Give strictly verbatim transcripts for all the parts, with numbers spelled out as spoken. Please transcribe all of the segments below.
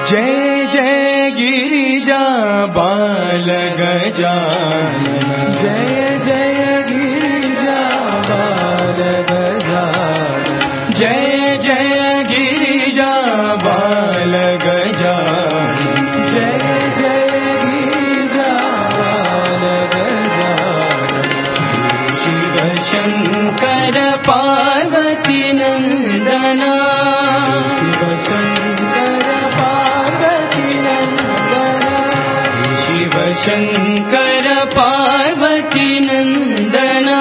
जय जय गिरिजा बाल गजानन जय जय गिरिजा बाल गजानन जय जय गिरिजा बाल गजानन जय जय गिरिजा बाल गजानन शिव शंकर पार्वती नंदना शिव शंकर शिव शंकर पार्वती नंदना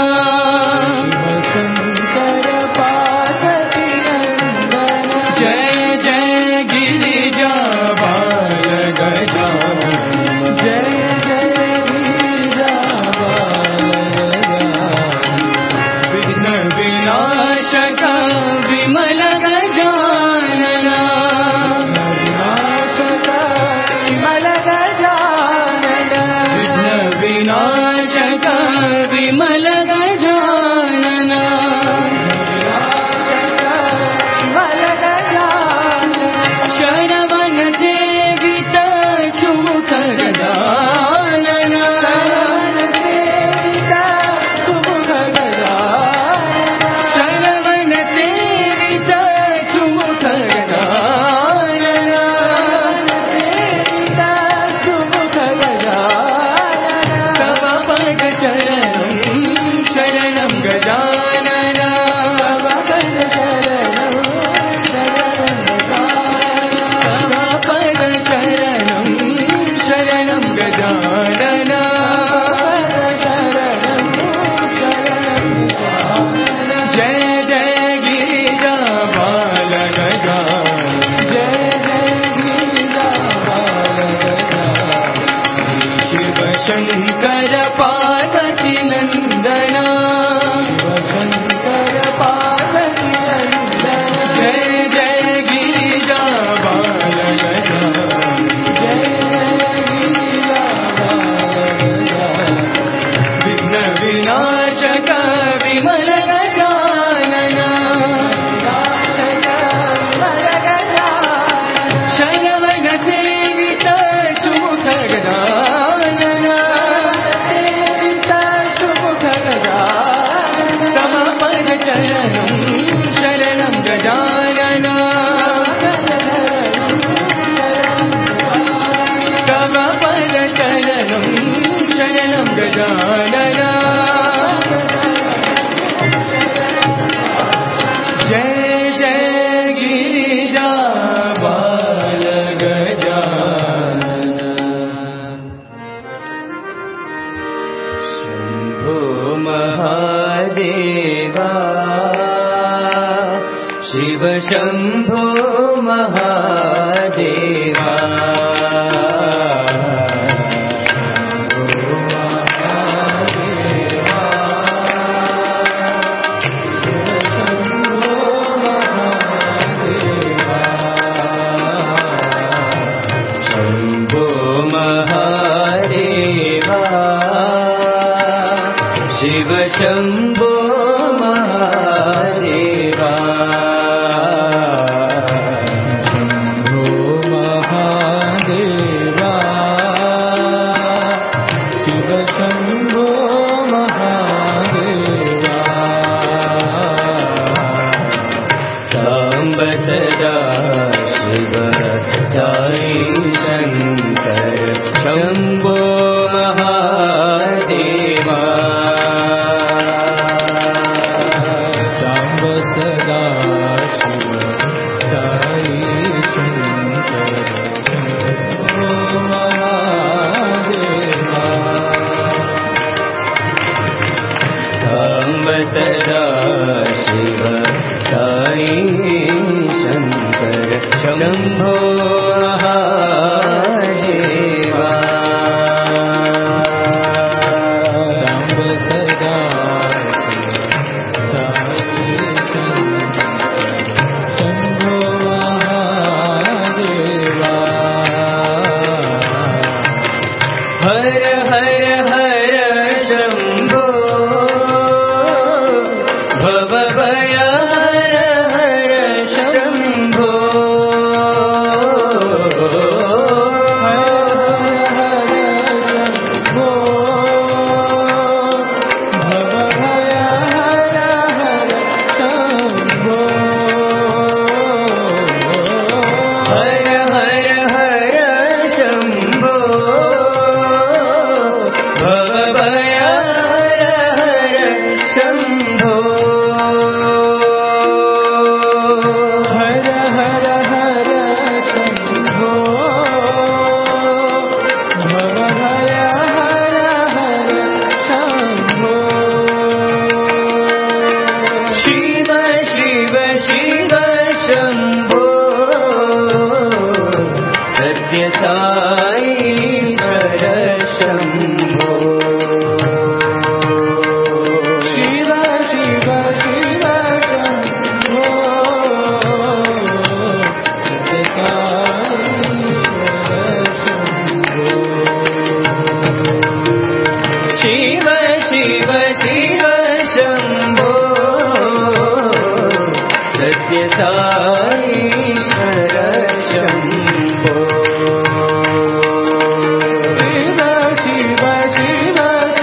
शंकर पार्वती नंदना जय जय गिरिजा बाल गजानन जय जय गिरिजा बाल गजानन विघ्न विनाशक विमल गजानना विनाशक विमल विनाशक विमल गजानन शरवण सेवित सुमुख गजानन शरवण सेवित सुमुख गजानन शरणं गजानन पद शरणं शरणं गजानन जय जय गिरिजा बाल गजानन जय जय गिरिजा बाल गजानन शिव शंकर पार्वती नंदना शंकर पार्वती नंदना जय जय गिरिजा बाल गजानन जय जय गिरिजा बाल गजानन विघ्न विनाशक विमल गजानन शरवण सेवित सुमुख गजानन शरणं गजानन तव पद चरणं शरणं गजानन जय जय गिरिजा बाल गजानन शंभो महादेवा शिव शंभो महादेवा शंभो महादेवा शिव शंभो महादेवा सदा शिव साई शंकर शंभो महादेवा सांब सदा शिव साई शंकर शंभो महादेवा सांब सदा शिव साई शंकर शंभो महादेवा साईश्वर शम्भो शिव शिव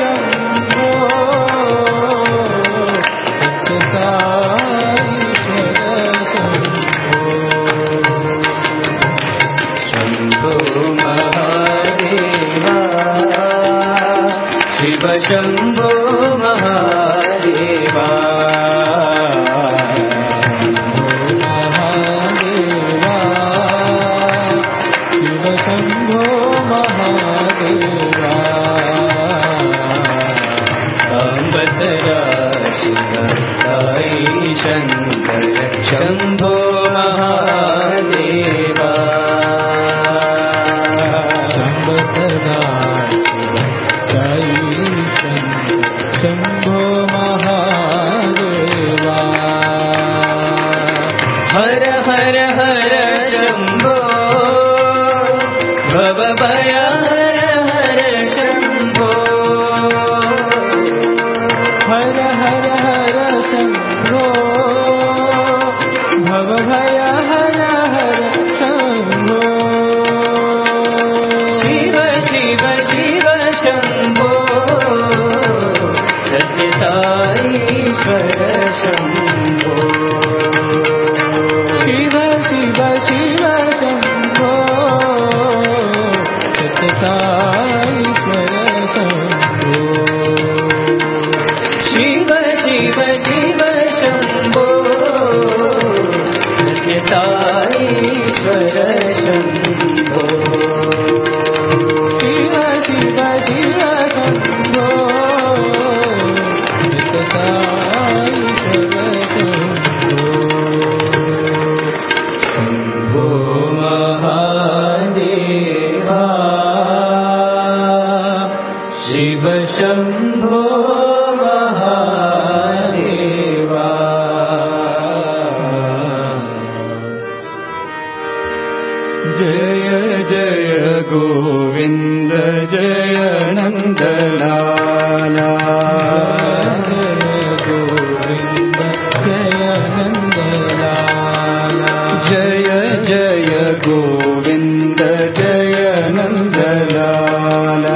शिव शम्भो महादेवा शिव शम्भो महादेवा साम्ब सदा शिव साई शङ्कर शम्भो महादेवा साम्ब सदा शम्भो महादेवा हर हर हर शम्भो भवभय हर हर शम्भो हर हर हर शम्भो भवभय हर हर शम्भो शिव शिव शिव शम्भो साईश्वर शम्भो शिव शिव शिव शम्भो साईश्वर शम्भो शिव शिव शिव शम्भो साईश्वर शम्भो शिव शिव शिव शम्भो शम्भो महादेवा शिव शम्भो महादेवा जय जय गोविन्द जय नन्दलाला जय जय गोविन्द जय नन्दलाला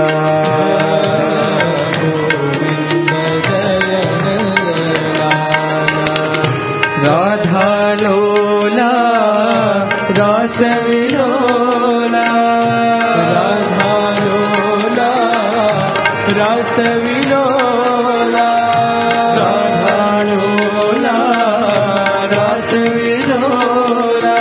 राधा लोला रासविलोला राधा लोला रासविलोला राधा लोला रासविलोला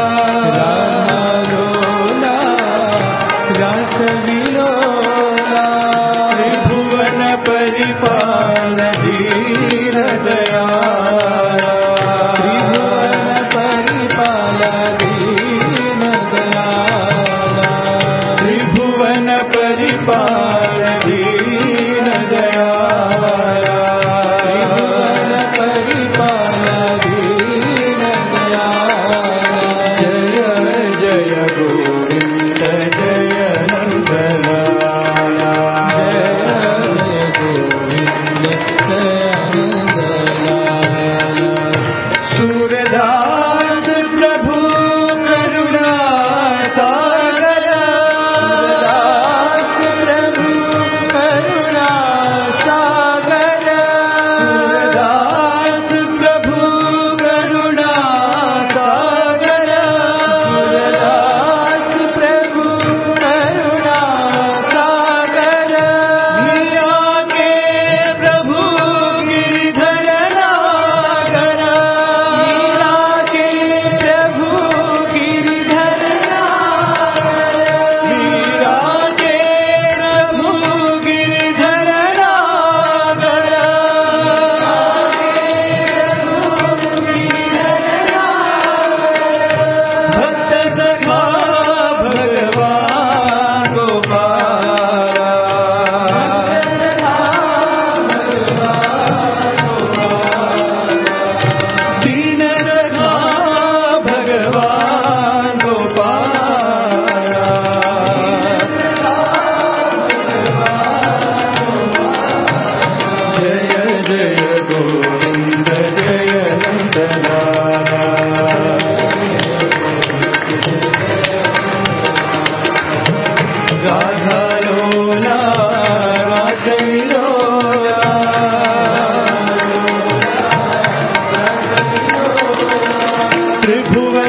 त्रिभुवन परिपाल धीर दयाला त्रिभुवन परिपाल दीन दयाला त्रिभुवन परिपाल दीन दयाला त्रिभुवन परिपाल दीन दयाला जय जय गोविन्द जय नन्दलाला जय गोविन्द जय नन्दलाला सूरदास प्रभु करुणा सागर सूरदास प्रभु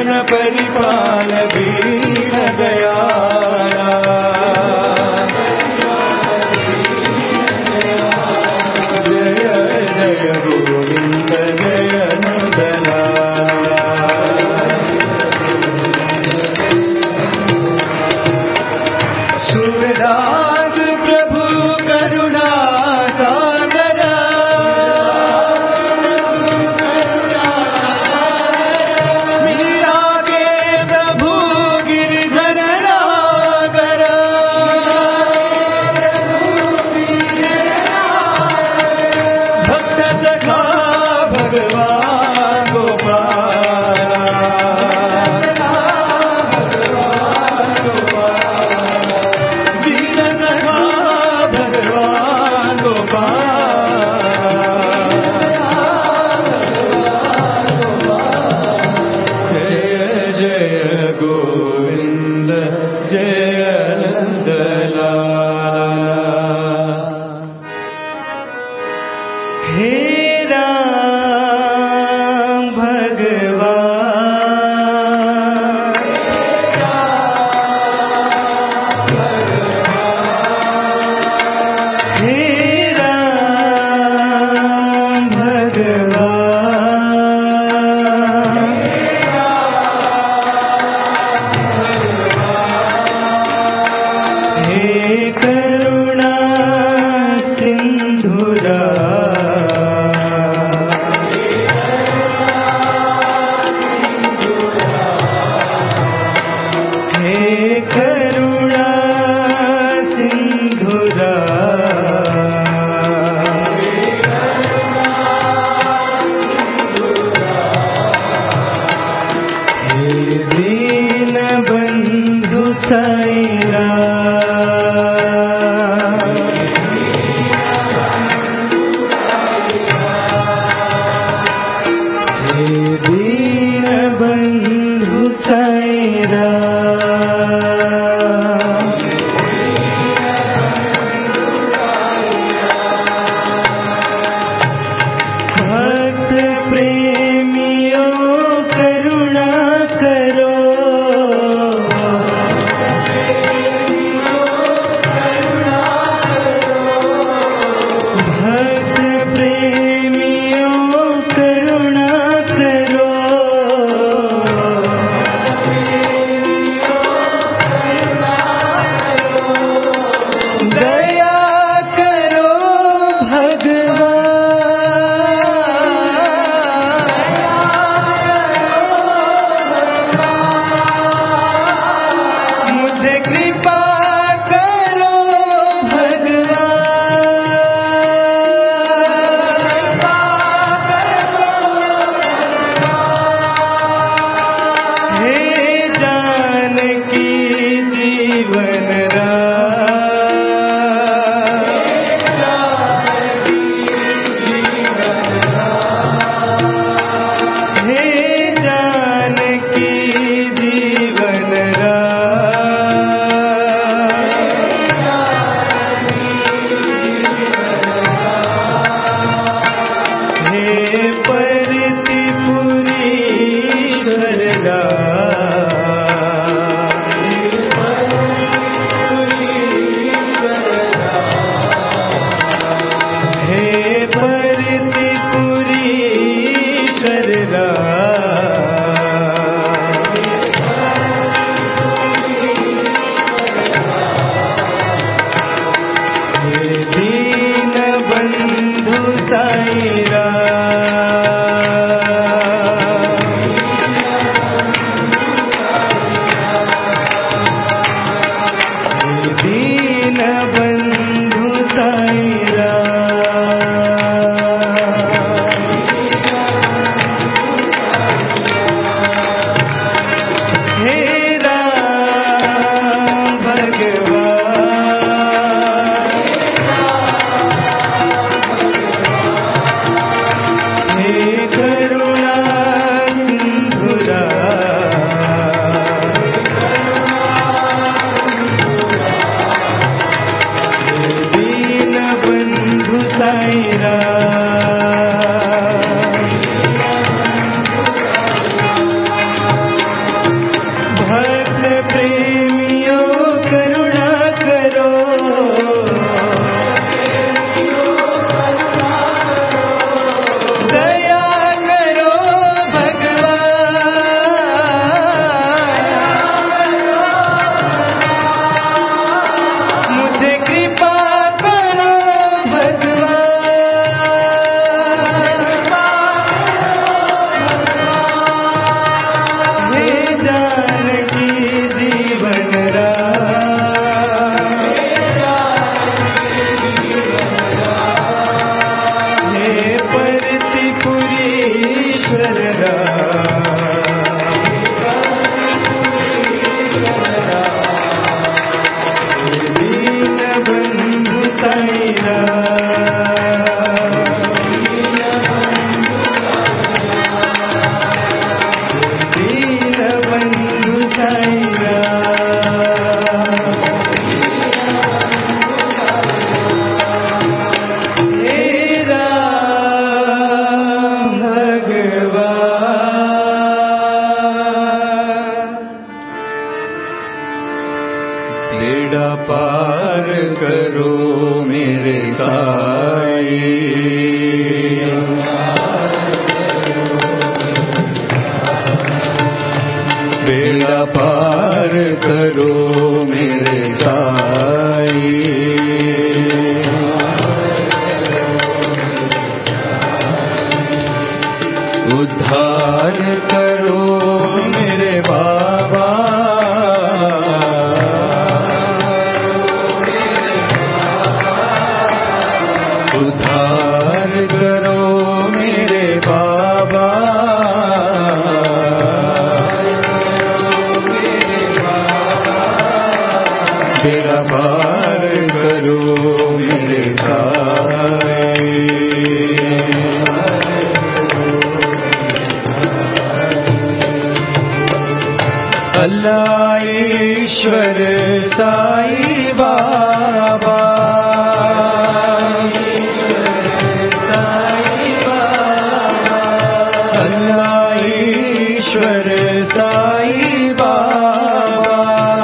त्रिभुवन परिपाल दीन दयाला जय जय गोविंद जय नंदलाला सूरदास प्रभु करुणा सागर मीरा के प्रभु गिरधर नागर भक्त सखा भगवान गोपाल दीन सखा भगवान गोपाल जय जय गोविंद जय नंदलाला हे राम भगवान हे राम भगवान हे करुणा सिंधुरा हे करुणा सिंधुरा हे दीन बंधु साईरा हे दीन बंधु साईरा भक्त प्रेमियों करुणा करो भक्त प्रेमियों करुणा करो दया करो भगवान मुझे कृपा करो भगवान हे जानकी जीवन हे जानकी जीवन हे परितिपुरीश्वर हे परितिपुरीश्वर हे दीन बंधु साईरा बेड़ा पार करो मेरे साईं, बेड़ा पार करो मेरे साईं, उद्धार करो मेरे बाबा, उद्धार करो मेरे बाबा, बेड़ा पार करो मेरे साईं। अल्लाह ईश्वर साईं बाबा, अल्लाह ईश्वर साईं बाबा,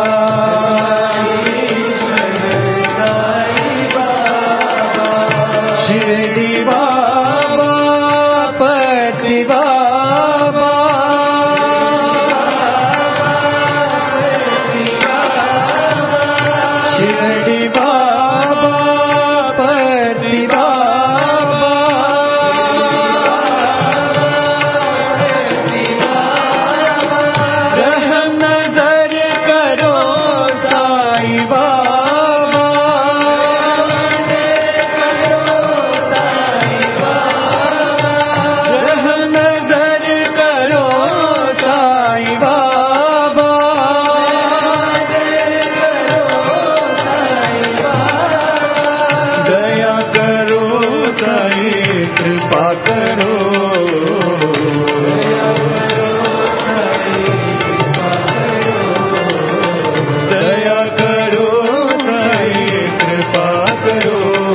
शिरडी बाबा पति बाबा, शिरडी बाबा पति बाबा, रहम नजर करो साईं बाबा, रहम नजर करो साईं बाबा, दया करो साईं कृपा करो, दया करो साईं कृपा करो,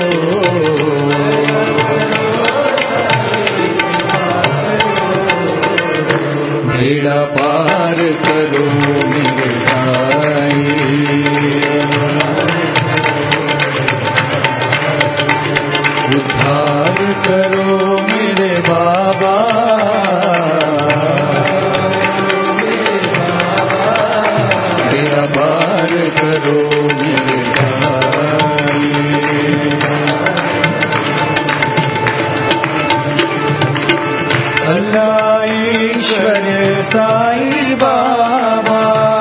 बेड़ा पार करो मेरे साईं, उद्धार करो मेरे बाबा, बेड़ा पार करो मेरे साईं। अल्लाह ईश्वर साईं बाबा,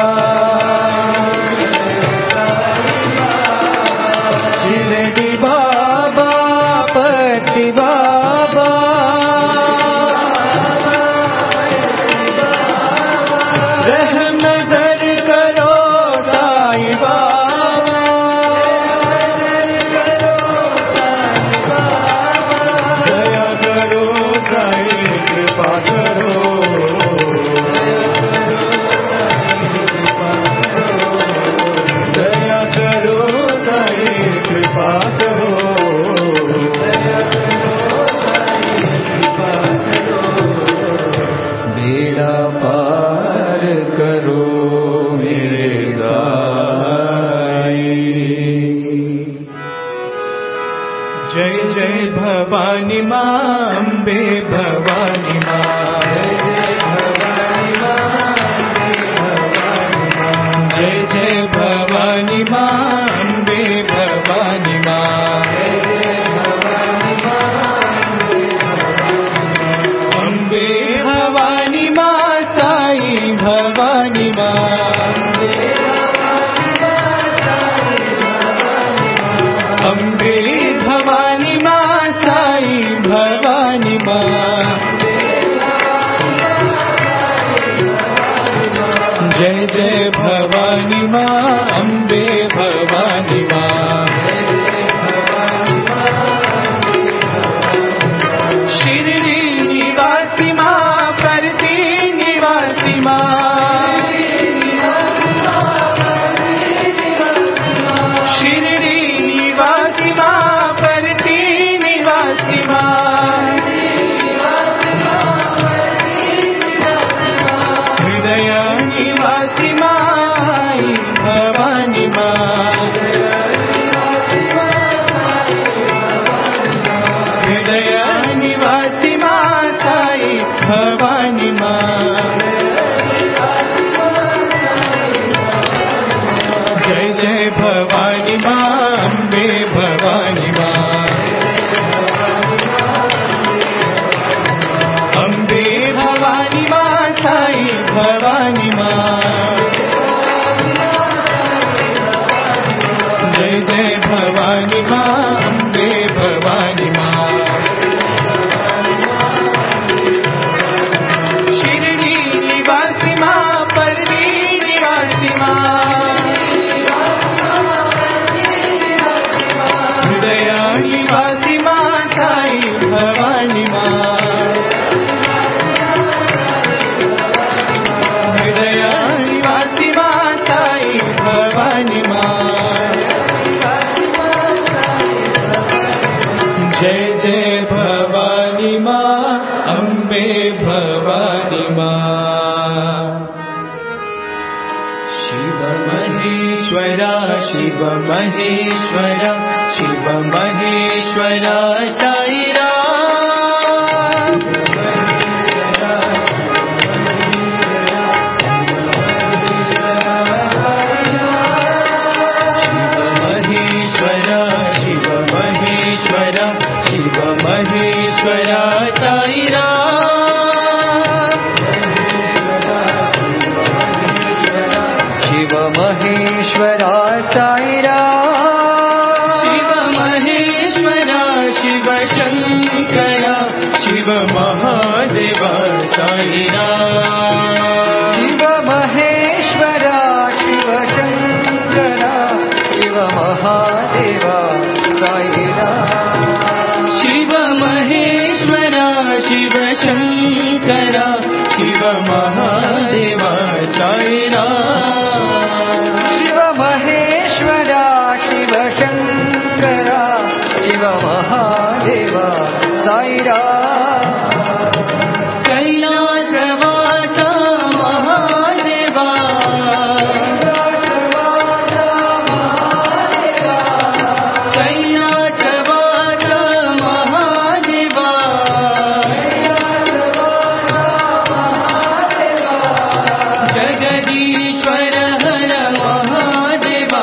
शिरडी बाबा पति बाबा, रहम नजर करो साईं बाबा, दया करो साईं कृपा करो, दया करो साईं कृपा करो, बेड़ा पार करो मेरे साईं। जय जय भवानी माँ अम्बे भवानी माँ, जय जय भवानी माँ अम्बे भवानी माँ, अम्बे भवानी माँ साईं भवानी माँ, अम्बे भवानी माँ साईं भवानी माँ, जय जय भवानी माँ अम्बे भवानी माँ, शिरडी निवासी माँ परती निवासी माँ, शिरडी निवासी माँ परती निवासी माँ, हृदय निवासी माँ भवानी माँ, भवानी माँ अम्बे भवानी माँ अम्बे भवानी माँ साई भवानी माँ जय जय भवानी माँ अम्बे भवानी माँ शिरडी निवासी माँ परवी निवासी माँ हृदया निवासी माँ साई भवानी माँ हृदया निवासी माँ साई भवानी माँ जय जय भवानी माँ अम्बे भवानी माँ शिव महेश्वरा शिव महेश्वरा शिव महेश्वरा साई राम शिव महेश्वरा शिव महेश्वरा साई राम शिव महेश्वरा साई राम शिव महेश्वरा शिव शंकरा शिव महादेवा साई राम शिव महेश्वरा शिव शंकरा शिव महादेवा साई राम शिव महेश्वरा शिव शंकरा शिव महादेवा साई राम शिव महेश्वरा शिव शंकरा शिव महादेवा साई राम कैलासवासा महादेवा कैलासवासा महादेवा जगदीश्वर हर महादेवा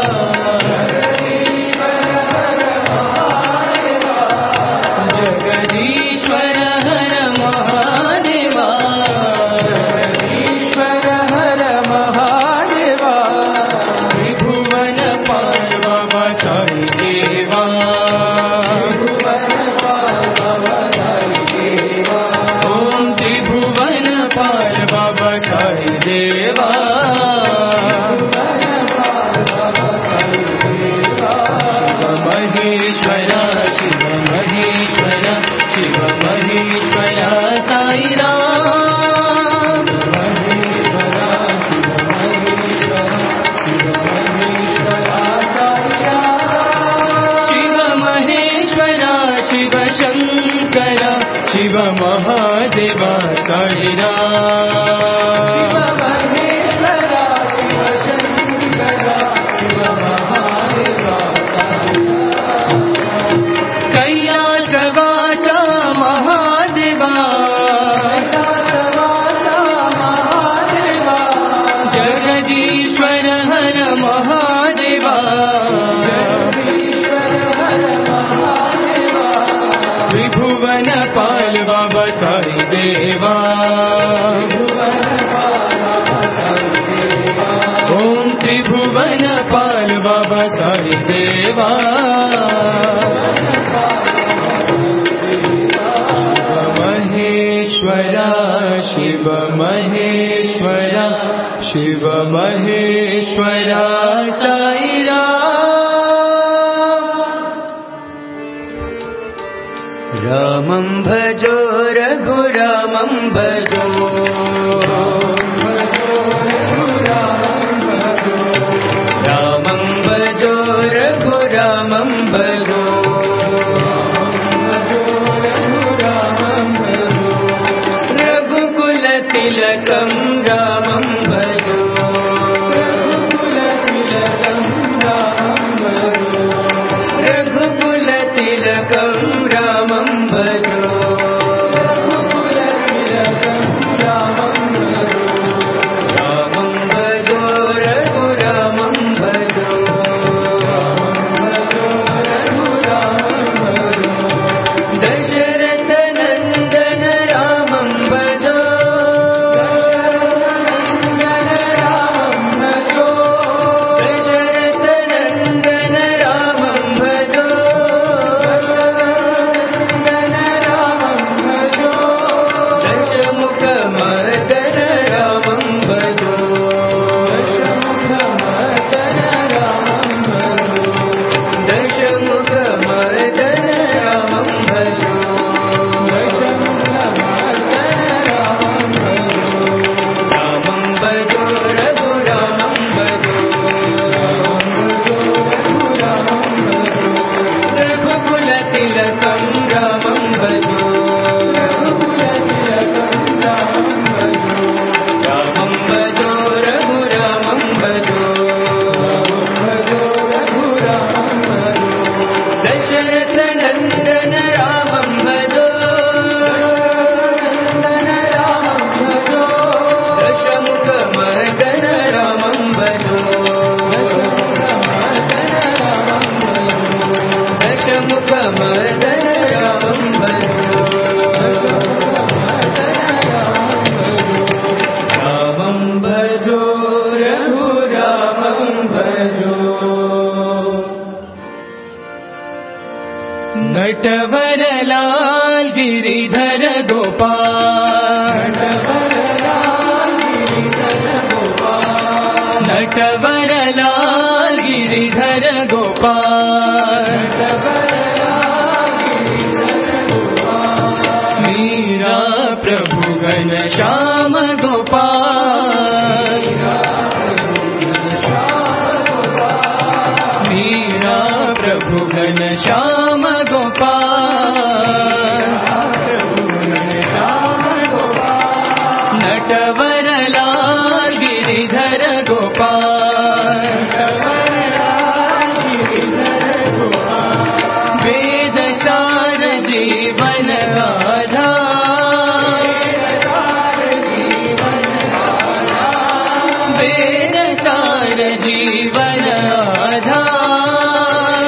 जगदीश्वर हर महादेवा जगदीश्वर हर महादेवा त्रिभुवन पार्वव साई देवा ओम त्रिभुवन पार्वव साई देवा महेश्वरा शिव महेश्वरा शिव महेश्वरा साई राम महेश्वरा शिव महेश्वरा शिव महेश्वरा साई राम शिव महेश्वरा शिव शंकरा शिव महादेवा साई राम शिव महेश्वरा शिव शंकरा शिव महादेवा कैलासवासा महादेवा जगदीश्वर हर महादेवा त्रिभुवन पालव साई देवा ओम त्रिभुवन पालव साई देवा महेश्वरा शिव महेश्वरा शिव महेश्वरा साई राम रामं भजो रघुरामं भजो रामं भजो रघुरामं भजो तिलकं रामं भजो रघुकुल तिलकं रामं भजो नटवरलाल गिरिधर गोपाल, नटवरलाल गिरिधर गोपाल, मीरा प्रभु घनश्याम गोपाल, मीरा प्रभु घनश्याम गोपाल, नटवरलाल गिरिधर गोपाल, वेद सार जीवन आधार, वेद सार जीवन आधार,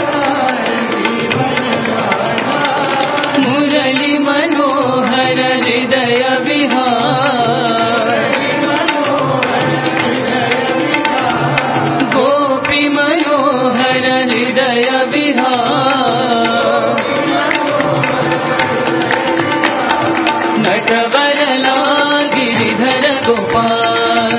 मुरली मनोहर हृदय विहार, गोपी मनोहर हृदय विहार, नटवरलाल गिरिधर गोपाल,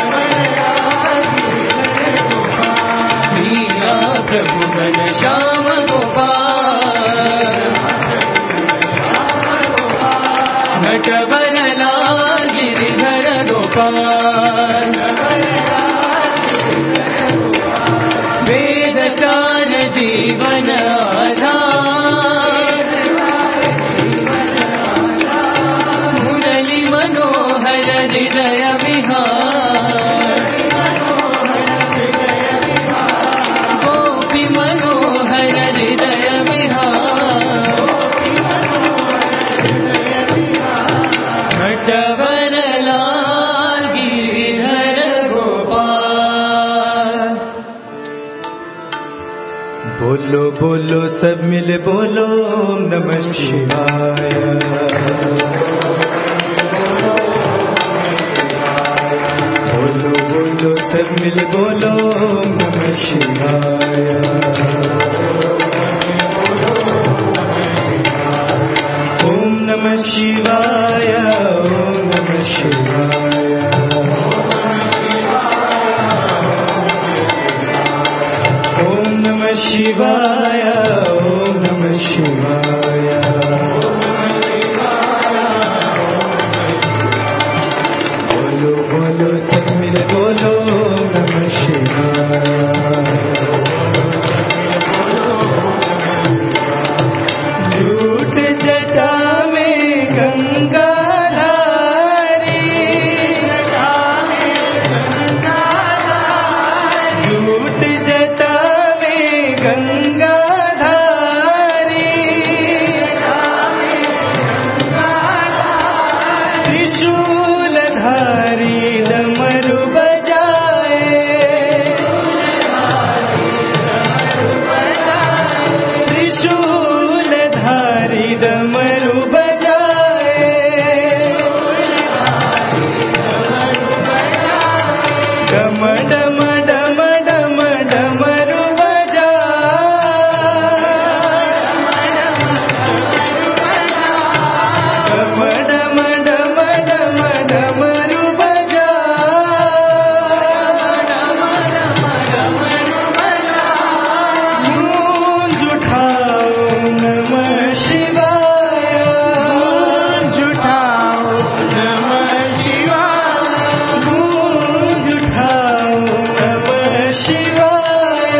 मीरा प्रभु घनश्याम गोपाल, नटवरलाल गिरिधर गोपाल, वेद सार जीवन आधार, मुरली मनोहर हृदय विहार, गोपी मनोहर हृदय विहार, नटवरलाल गिरिधर गोपाल। बोलो बोलो सब मिल बोलो ओम नमः शिवाय, बोलो बोलो सब मिल बोलो ओम नमः शिवाय, ओम नमः शिवाय, ओम नमः शिवाय, ओम नमः शिवाय, ओम नमः शिवाय, बोलो बोलो सब मिल बोलो ओम नमः शिवाय, झूठ जटा में गंगा धारी, झूठ जटा में गंगा धारी, त्रिशूल धारी डमरू बजाए, त्रिशूल धारी डमरू बजाए, डम डम डम डम डमरू बजाए, डम डम डम डम डमरू बजाए, गूंज उठाओ नमः शिवाय, गूंज उठाओ नमः शिवाय, गूंज उठाओ नमः शिवाय,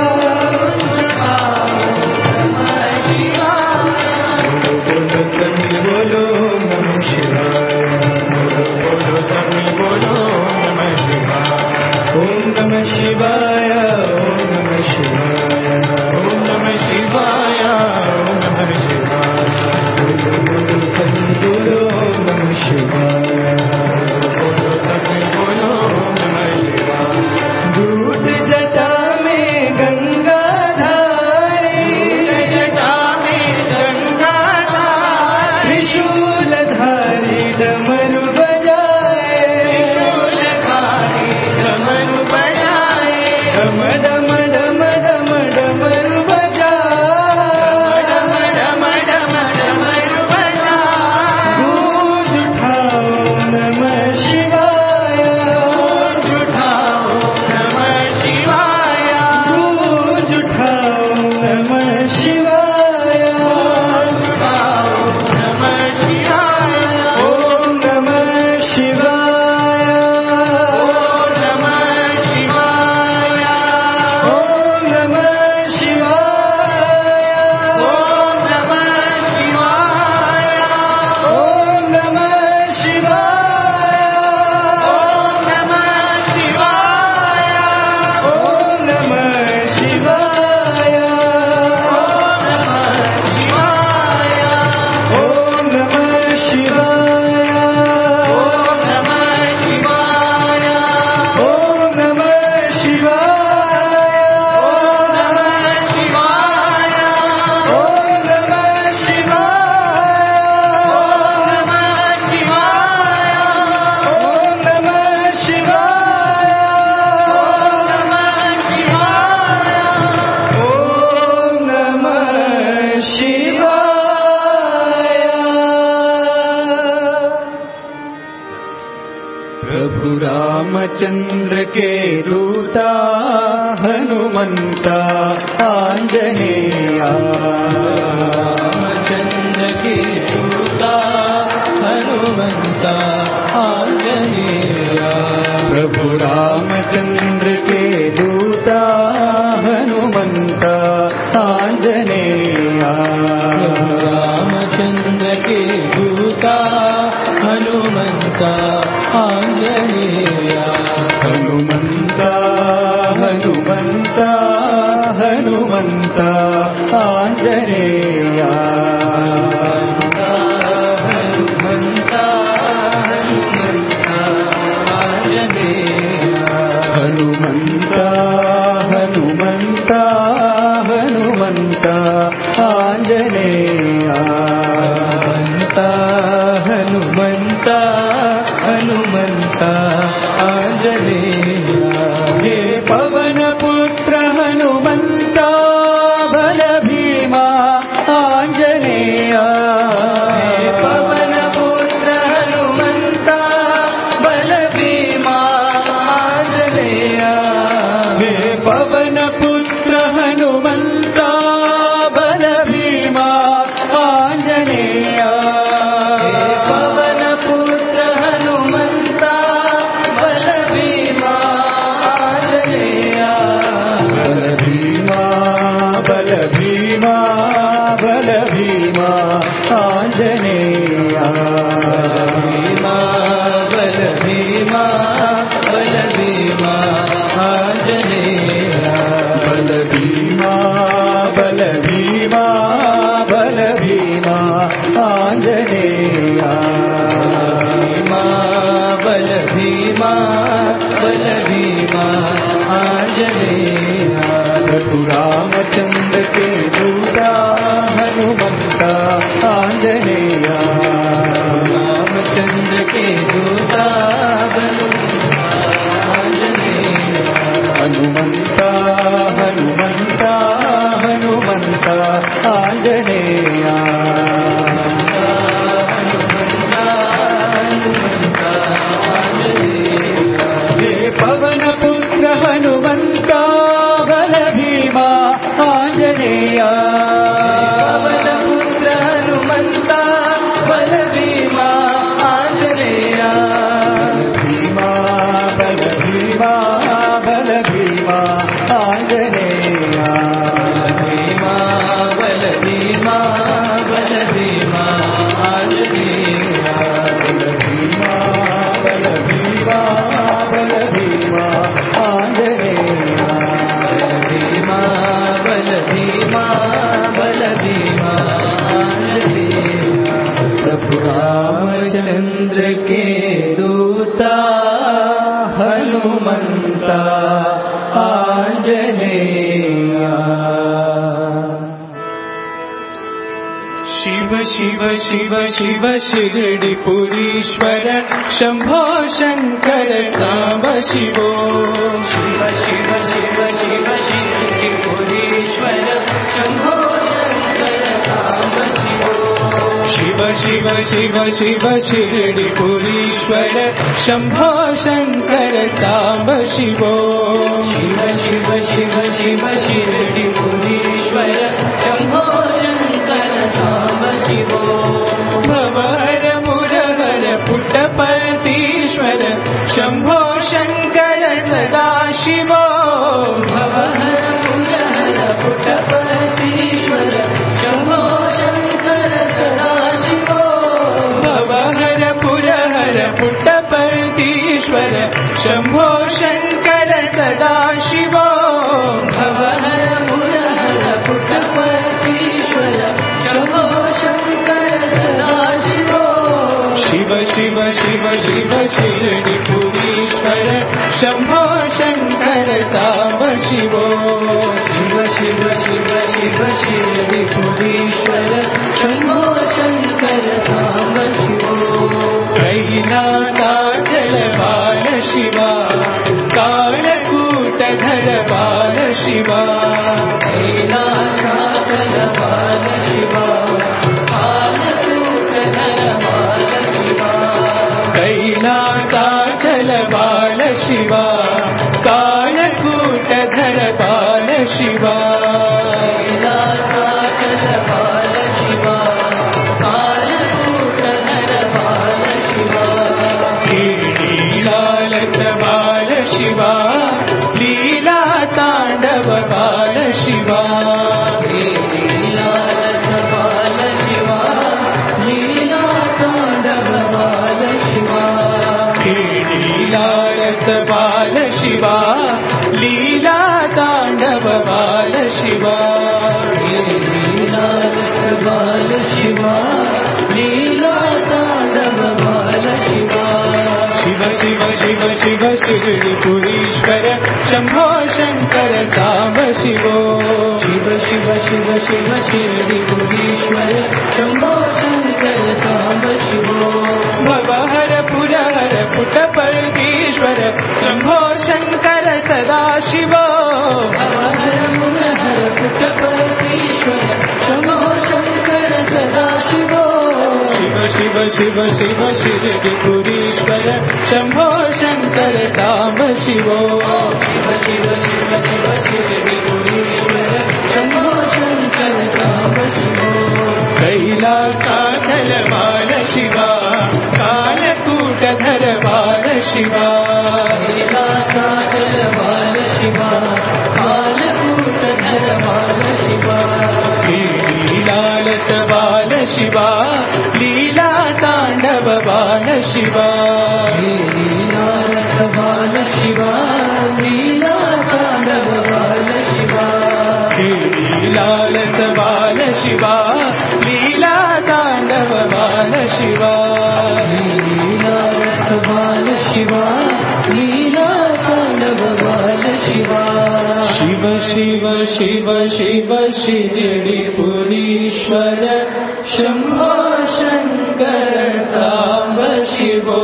बोलो सभी बोलो नमः शिवाय, बोलो सभी बोलो नमः शिवाय, ओम नमः शिवाय, ओम नमः शिवाय, ओम नमः शिवाय, ओम नमः शिवाय, बोलो सभी बोलो नमः शिवाय, बोलो सभी बोलो नमः शिवाय, दूध जटा में गंगा धारी, जटा में गंगा धारी, त्रिशूल धारी डमरू बजाए, त्रिशूल धारी डमरू बजाए, रामचंद्र के दूता हनुमंता आंजनेया रामचंद्र के दूता हनुमंता आंजनेया प्रभु रामचंद्र के दूता हनुमंता आंजनेया रामचंद्र के दूता हनुमंता आंजनेया हनुमंता हनुमंता हनुमंता आंजनेया हनुमंता हनुमंता आंजनेया हनुमंता हनुमंता हनुमंता आंजनेया हनुमंता हनुमंता आंजनेया हे पवन पुत्र हनुमंता बल भीमा आंजनेया हे पवन पुत्र हनुमंता बल भीमा आंजनेया हे पवन पुत्र हनुमंता बल भीमा आंजनेया पवन पुत्र हनुमंता बल भीमा आंजनेया बल भीमा बल भीमा बल भीमा आंजनेया भीमा बल भीमा बल भीमा आंजनेया बल भीमा बल भीमा बल भीमा आंजनेया भीमा बल भीमा बल भीमा आंजनेया प्रभु रामचंद्र के दूता हनुमंता आंजनेया रामचंद्र के दूता आंजनेया हनुमंता हनुमंता हनुमंता आंजनेया हे पवन पुत्र हनुमंता बल भीमा आंजनेया पवन पुत्र हनुमंता बल भीमा आंजनेया भीमा बल भीमा बल भीमा आंजनेया भीमा बल भीमा बल भीमा आंजनेया बल भीमा बल भीमा बल भीमा आंजनेया भीमा बल भीमा बल भीमा आंजनेया प्रभु रामचंद्र के दूता हनुमंता आंजनेया शिव शिव शिव शिव शिरडिपुरीश्वर शंभो शंकर सांब शिवो शिव शिव शिव शिव शिरडिपुरीश्वर शंभो शंकर सांब शिवो शिव शिव शिव शिव शिरडिपुरीश्वर शंभो शंकर सांब शिवो शिव शिव शिव शिव शिरडिपुरीश्वर शंभो शंकर सांब शिवो भवर मुरहर पुट्टपर्तीश्वर शंभो शंकर सदा शिवो भवर मुरहर पुट्टपर्तीश्वर शंभो शंकर सदा शिवो भवर पुरहर पुट्टपर्तीश्वर शंभो शंकर सदा शिवो भवर मुरहर पुट्टपर्तीश्वर शंभो शंकर सदा शिवो शिव शिव शिव शिव शिरडिपुरीश्वर शंभो शंकर सांब शिवो शिव शिव शिव शिव शिरडिपुरीश्वर शंभो शंकर सांब शिवो कैलासाचल बाल शिवा कालकूटधर बाल शिवा कैलासाचल बाल शिवा कालकूटधर बाल शिवा कैलासाचल बाल शिवा कालकूटधर बाल शिवा लीलासाचल बाल शिवा कालकूटधर बाल शिवा लीलालस बाल शिवा लीला तांडव बाल शिवा लीलालस बाल शिवा लीला तांडव बाल शिवा लीलालस बाल शिवा लीला तांडव बाल शिवा लीलालस बाल शिवा लीला तांडव बाल शिवा शिव शिव शिव शिव शिवपुरीश्वर शंभो शंकर साम शिवो शिव शिव शिव शिव शिवपुरीश्वर शंभो शंकर साम शिवो भवहर पुरहर पुटपर्दीश्वर शंभो शंकर सदा शिवो भवहर पुरहर पुटपर्दीश्वर शंभो शंकर सदा शिवो शिव शिव शिव शिव शिवपुरीश्वर शंभो शंकर साम शिवो शिव शिव शिव शिव शिवपुरीश्वर शंभो शंकर साम शिवो कैलासाचल बाल शिवा कालकूटधर बाल शिवा कैलासाचल बाल शिवा कालकूटधर बाल शिवा लीलालस बाल शिवा लीला तांडव बाल शिवा लीलालस बाल शिवा लीला तांडव बाल शिवा लीलालस बाल शिवा लीला तांडव बाल शिवा लीलालस बाल शिवा लीला तांडव बाल शिवा शिव शिव शिव शिव शिवपुरीश्वर शंभो शंकर साम शिवो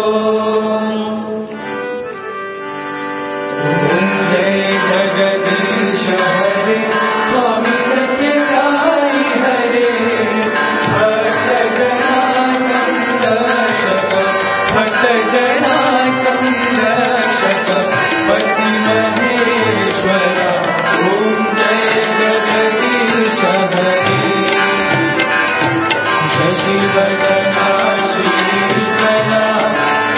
जय जगदीश हरे स्वामी सत्य साई हरे भक्त जना संरक्षक भक्त जना संरक्षक पति महेश्वर ओम जय जगदीश हरे शशिवदना श्रीकला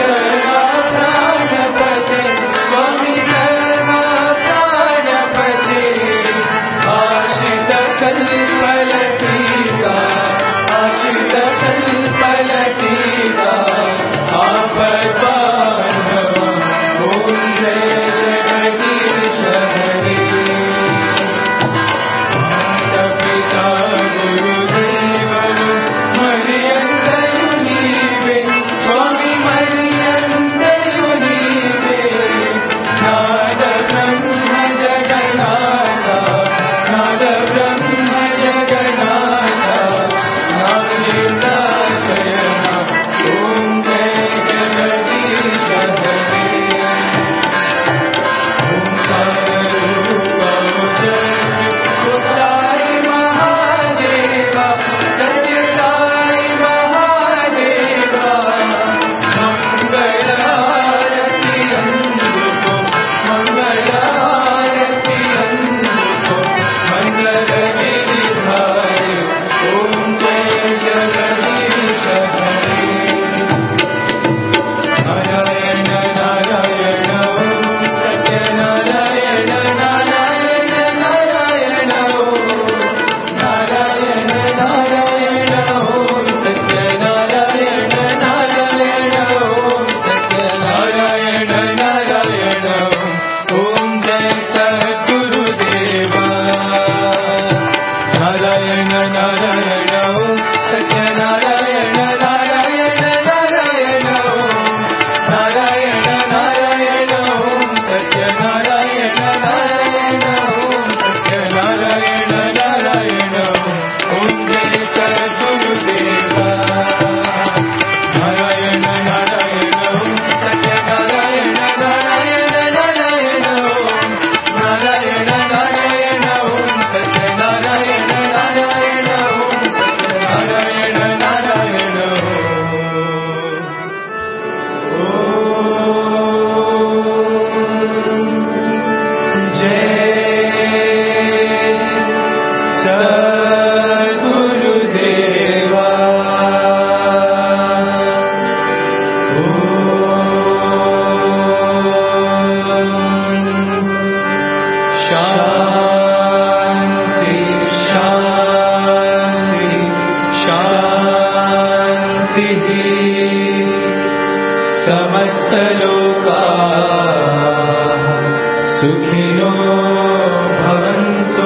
समस्तलोकाः सुखिनो भवन्तु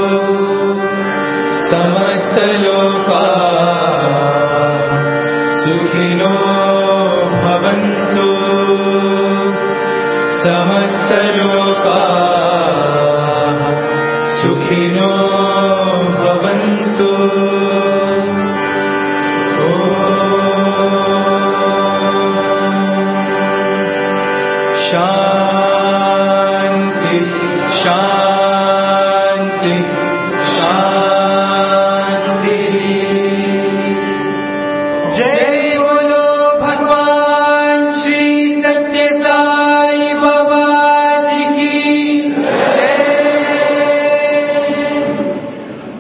समस्तलोकाः सुखिनो भवन्तु समस्तलोकाः सुखिनो भवन्तु शान्ति शान्ति शान्ति जय